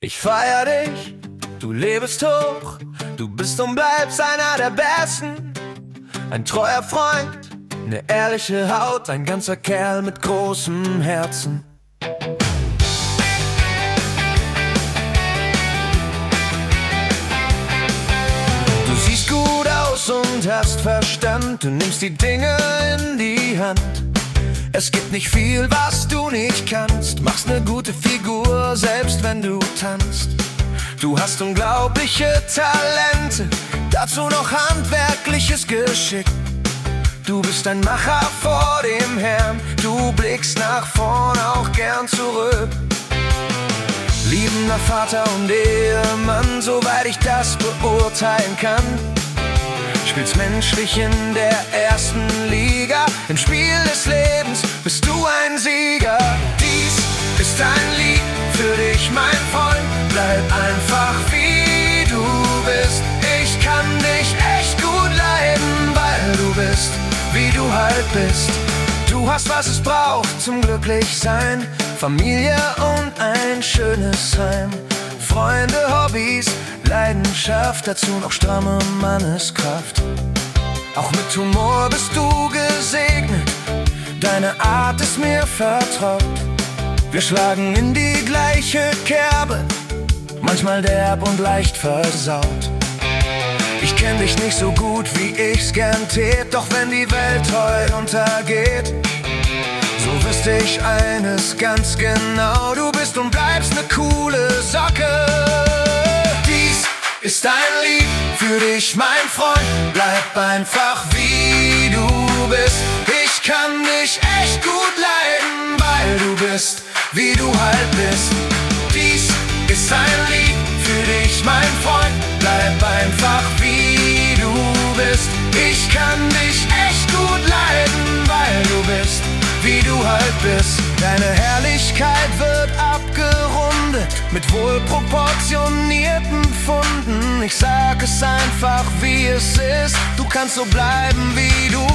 Ich feier dich, du lebst hoch, du bist und bleibst einer der Besten. Ein treuer Freund, eine ehrliche Haut, ein ganzer Kerl mit großem Herzen. Du siehst gut aus und hast Verstand, du nimmst die Dinge in die Hand. Es gibt nicht viel, was du nicht kannst, machst ne gute Figur, selbst wenn du tanzt. Du hast unglaubliche Talente, dazu noch handwerkliches Geschick. Du bist ein Macher vor dem Herrn, du blickst nach vorn, auch gern zurück. Liebender Vater und Ehemann, soweit ich das beurteilen kann. Spielst menschlich in der ersten Liga, im Spiel des Lebens bist du ein Sieger. Dies ist ein Lied für dich, mein Freund, bleib einfach wie du bist. Ich kann dich echt gut leiden, weil du bist, wie du halt bist. Du hast, was es braucht zum Glücklichsein, Familie und ein schönes Heim. Freunde, Hobbys, Leidenschaft, dazu noch stramme Manneskraft. Auch mit Humor bist du gesegnet, deine Art ist mir vertraut. Wir schlagen in die gleiche Kerbe, manchmal derb und leicht versaut. Ich kenn dich nicht so gut, wie ich's gern tät, doch wenn die Welt heut untergeht, so wüsste ich eines ganz genau: du bist und bleibst ne coole Socke. Dies ist ein Lied für dich, mein Freund, bleib einfach wie du bist. Ich kann dich echt gut leiden, weil du bist, wie du halt bist. Dies ist ein Lied für dich, mein Freund, bleib einfach wie du bist. Ich kann dich echt gut leiden, weil du bist, wie du halt bist. Deine Herrlichkeit wird abgerundet mit wohlproportionierten Pfunden. Ich sag es einfach, wie es ist, du kannst so bleiben, wie du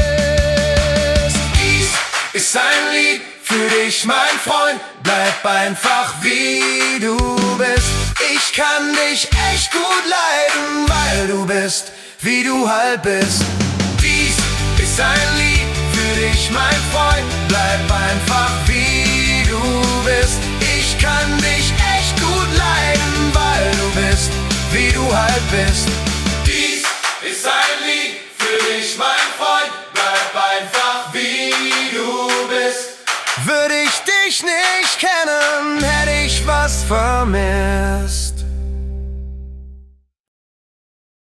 bist. Dies ist ein Lied für dich, mein Freund, bleib einfach, wie du bist. Ich kann dich echt gut leiden, weil du bist, wie du halt bist. Dies ist ein Lied für dich, mein Freund, bleib einfach wie du bist. Ich kann dich echt gut leiden, weil du bist, wie du halt bist. Dies ist ein Lied für dich, mein Freund, bleib einfach wie du bist. Würde ich dich nicht kennen, hätte ich was vermisst.